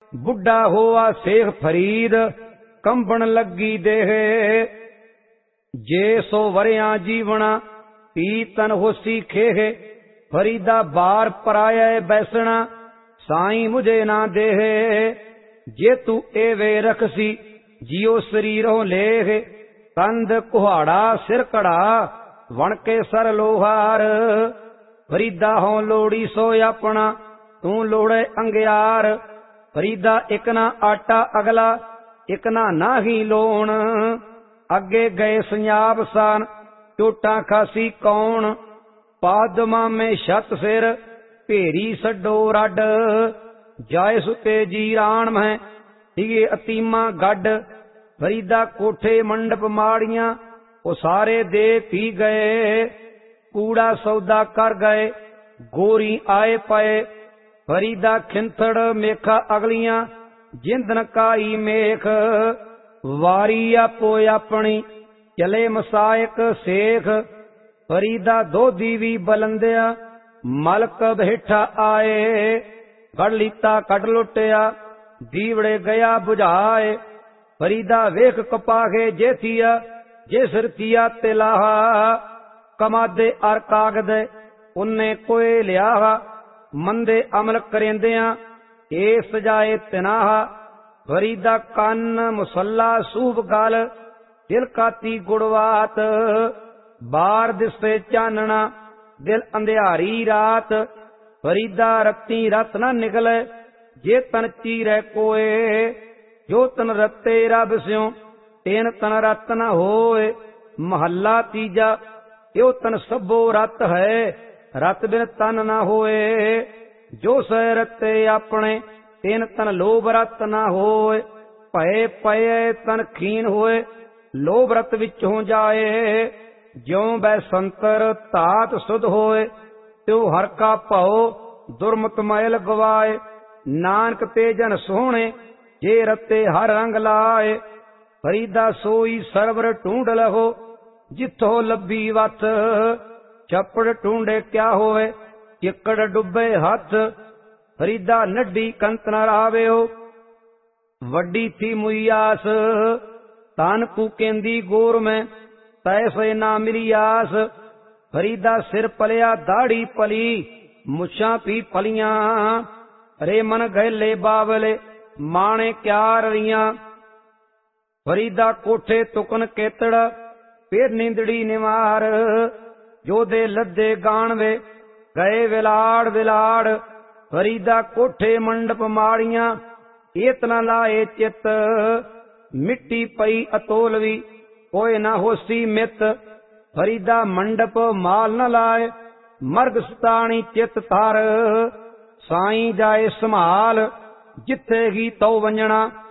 बुढ़ा होआ शेख फरीद कंबन लगी देह। जे सो वरिया जीवना पी तन होसी खेह। फरीदा बार पराया बैसना साई मुझे ना देह। जे तू एवे रखसी जियो शरीरों लेह। कंद कुहाड़ा सिर कड़ा वण के सर लोहार। फरीदा हों लोड़ी सो अपना तू लोड़े अंगियार। फरीदा एक ना आटा अगला एक ना ही लोण। अगे गए संजाब सान चोटा खासी कौन। पादमा में छत सिर भेरी सडो रड। जाए सुते जीरान में दिगे अतीमा गड। फरीदा कोठे मंडप माड़ियां वो सारे दे पी गए। कूड़ा सौदा कर गए गोरी आए पाए। फरीदा खिंथड़ मेखा अगलियां जिंदन काई मेख। वारी आपो अपनी चले मसायक शेख। फरीदा दोधी भी बलंदिया मलक बैठा आए। गढ़ लीता कट लुटिया दीवड़े गया बुझाए। फरीदा वेख कपाखे जे थिया जे सिर थिया तिलाहा। कमादे अर कागद उन्ने कोए लिया। मंदे अमल करेंदिया ए सजाए तिनाहा। फरीदा कन मुसल्ला सूब गल दिल काती गुड़वात। बार दिसे चानना दिल अंधियारी रात। फरीदा रत्ती रत न निकले जे तन चीरे कोए। जो तन रत्ते रब स्यों तेन तन रत न होए। महला तीजा यो तन सबो रत है रत बिन तन न होए। जो सह रते अपने तेन तन लोभ रत न होए। भय पये तन खीन होए लोभ रत विचों जाए। ज्यों बै संतर तात सुध होए त्यो हर का भव दुर्मत मैल गवाए। नानक ते जन सोहणे जे रते हर रंग लाए। फरीदा सोई सरवर ढूंढ लहो जिथो लभी वथ। छपड़ ढूंढे क्या होए चिकड़ डुबे हथ। फरीदा नड्डी कंत न रावेओ वड्डी थी मुयास। तान कुकेंदी गोर में तैसे ना मिली आस। फरीदा सिर पलिया दाढ़ी पली मुछां पी पलियां। रे मन गैले बावले माणे क्या रियां। फरीदा कोठे तुकन केतड़ फिर नींदड़ी निवार। जोधे लद्दे गाणवे गए विलाड़ विलाड़। फरीदा कोठे मंडप माड़ियां इतना लाए चित। मिट्टी पई अतोलवी कोई न होसी मित। फरीदा मंडप माल न लाए मर्ग सताणी चित थार। साईं जाए संभाल जिथे ही तो वंजना